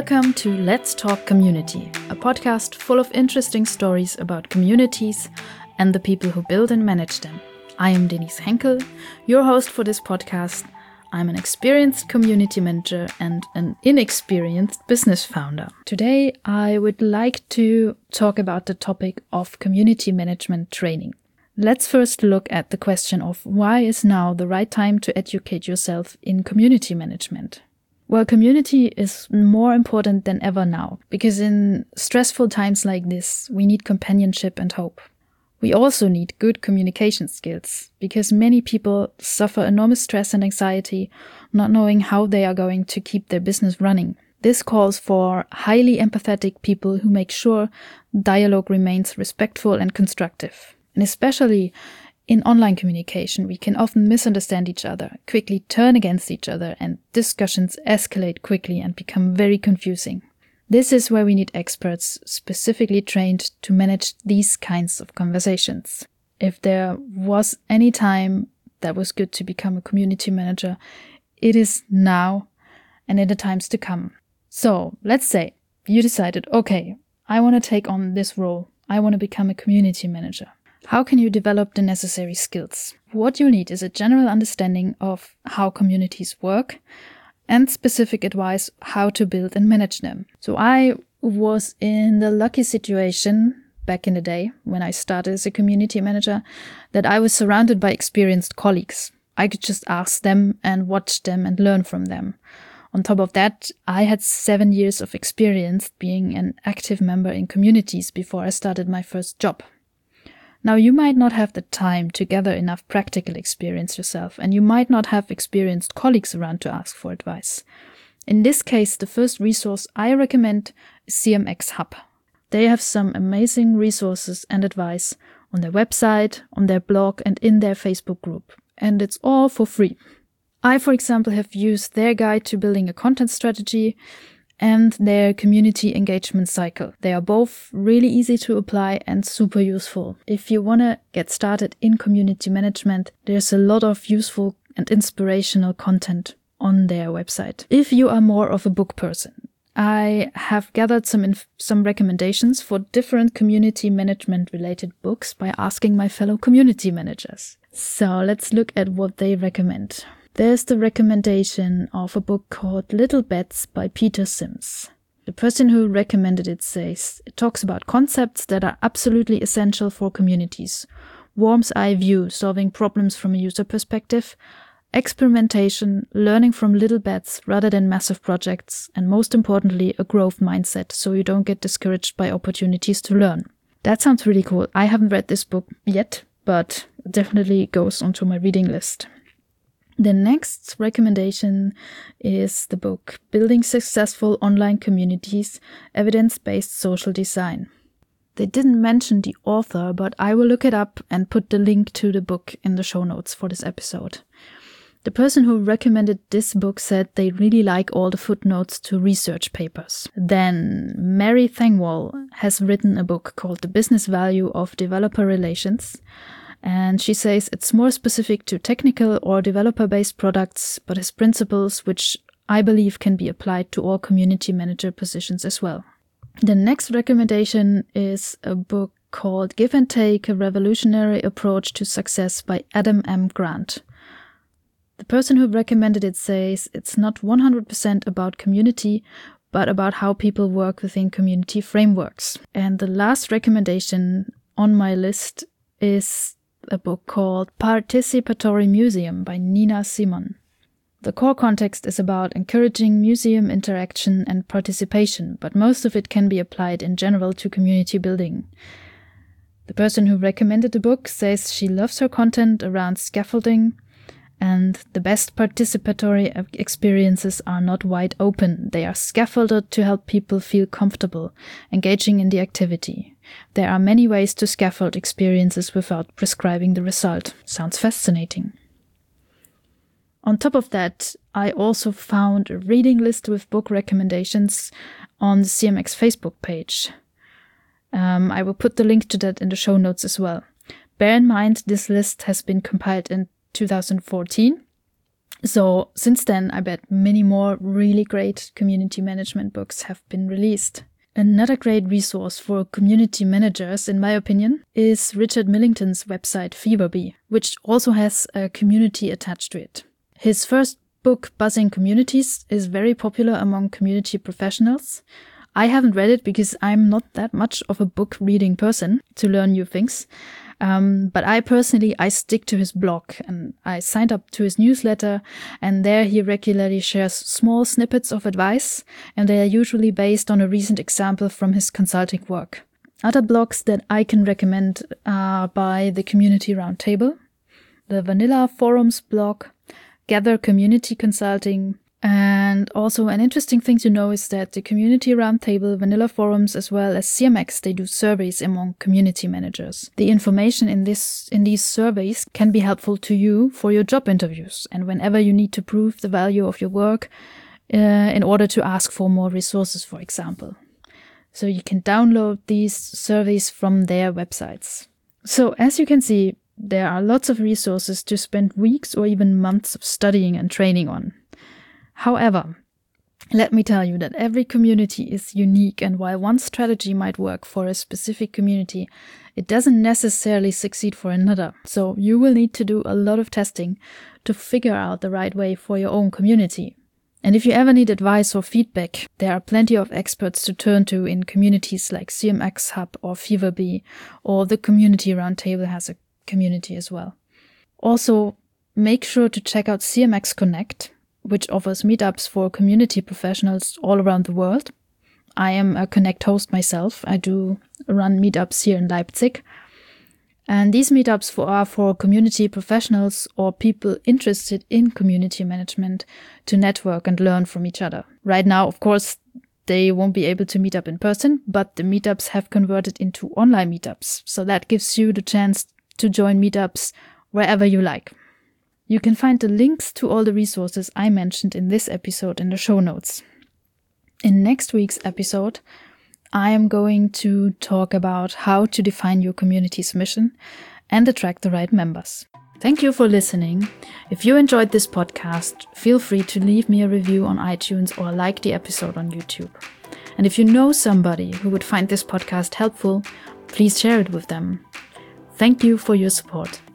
Welcome to Let's Talk Community, a podcast full of interesting stories about communities and the people who build and manage them. I am Denise Henkel, your host for this podcast. I'm an experienced community manager and an inexperienced business founder. Today, I would like to talk about the topic of community management training. Let's first look at the question of why is now the right time to educate yourself in community management? Well, community is more important than ever now, because in stressful times like this, we need companionship and hope. We also need good communication skills, because many people suffer enormous stress and anxiety, not knowing how they are going to keep their business running. This calls for highly empathetic people who make sure dialogue remains respectful and constructive. And especially in online communication, we can often misunderstand each other, quickly turn against each other, and discussions escalate quickly and become very confusing. This is where we need experts specifically trained to manage these kinds of conversations. If there was any time that was good to become a community manager, it is now and in the times to come. So let's say you decided, okay, I want to take on this role. I want to become a community manager. How can you develop the necessary skills? What you need is a general understanding of how communities work and specific advice how to build and manage them. So I was in the lucky situation back in the day when I started as a community manager that I was surrounded by experienced colleagues. I could just ask them and watch them and learn from them. On top of that, I had 7 years of experience being an active member in communities before I started my first job. Now, you might not have the time to gather enough practical experience yourself, and you might not have experienced colleagues around to ask for advice. In this case, the first resource I recommend is CMX Hub. They have some amazing resources and advice on their website, on their blog, and in their Facebook group. And it's all for free. I, for example, have used their guide to building a content strategy and their community engagement cycle. They are both really easy to apply and super useful. If you want to get started in community management, there's a lot of useful and inspirational content on their website. If you are more of a book person, I have gathered some recommendations for different community management related books by asking my fellow community managers. So let's look at what they recommend. There's the recommendation of a book called Little Bets by Peter Sims. The person who recommended it says it talks about concepts that are absolutely essential for communities. Worm's eye view, solving problems from a user perspective, experimentation, learning from little bets rather than massive projects, and most importantly, a growth mindset so you don't get discouraged by opportunities to learn. That sounds really cool. I haven't read this book yet, but it definitely goes onto my reading list. The next recommendation is the book Building Successful Online Communities, Evidence-Based Social Design. They didn't mention the author, but I will look it up and put the link to the book in the show notes for this episode. The person who recommended this book said they really like all the footnotes to research papers. Then Mary Thengwall has written a book called The Business Value of Developer Relations. And she says it's more specific to technical or developer-based products, but has principles which I believe can be applied to all community manager positions as well. The next recommendation is a book called Give and Take, A Revolutionary Approach to Success by Adam M. Grant. The person who recommended it says it's not 100% about community, but about how people work within community frameworks. And the last recommendation on my list is a book called Participatory Museum by Nina Simon. The core context is about encouraging museum interaction and participation, but most of it can be applied in general to community building. The person who recommended the book says she loves her content around scaffolding, and the best participatory experiences are not wide open. They are scaffolded to help people feel comfortable engaging in the activity. There are many ways to scaffold experiences without prescribing the result. Sounds fascinating. On top of that, I also found a reading list with book recommendations on the CMX Facebook page. I will put the link to that in the show notes as well. Bear in mind, this list has been compiled in 2014, So since then, I bet many more really great community management books have been released. Another great resource for community managers, in my opinion, is Richard Millington's website Feverbee, which also has a community attached to it. His first book, Buzzing Communities, is very popular among community professionals. I haven't read it because I'm not that much of a book reading person to learn new things. But I stick to his blog, and I signed up to his newsletter, and there he regularly shares small snippets of advice, and they are usually based on a recent example from his consulting work. Other blogs that I can recommend are by the Community Roundtable, the Vanilla Forums blog, Gather Community Consulting, and also an interesting thing to know is that the Community Roundtable, Vanilla Forums, as well as CMX, they do surveys among community managers. The information in these surveys can be helpful to you for your job interviews and whenever you need to prove the value of your work in order to ask for more resources, for example. So you can download these surveys from their websites. So as you can see, there are lots of resources to spend weeks or even months of studying and training on. However, let me tell you that every community is unique, and while one strategy might work for a specific community, it doesn't necessarily succeed for another. So you will need to do a lot of testing to figure out the right way for your own community. And if you ever need advice or feedback, there are plenty of experts to turn to in communities like CMX Hub or Feverbee, or the Community Roundtable has a community as well. Also, make sure to check out CMX Connect, which offers meetups for community professionals all around the world. I am a Connect host myself. I do run meetups here in Leipzig. And these meetups are for community professionals or people interested in community management to network and learn from each other. Right now, of course, they won't be able to meet up in person, but the meetups have converted into online meetups. So that gives you the chance to join meetups wherever you like. You can find the links to all the resources I mentioned in this episode in the show notes. In next week's episode, I am going to talk about how to define your community's mission and attract the right members. Thank you for listening. If you enjoyed this podcast, feel free to leave me a review on iTunes or like the episode on YouTube. And if you know somebody who would find this podcast helpful, please share it with them. Thank you for your support.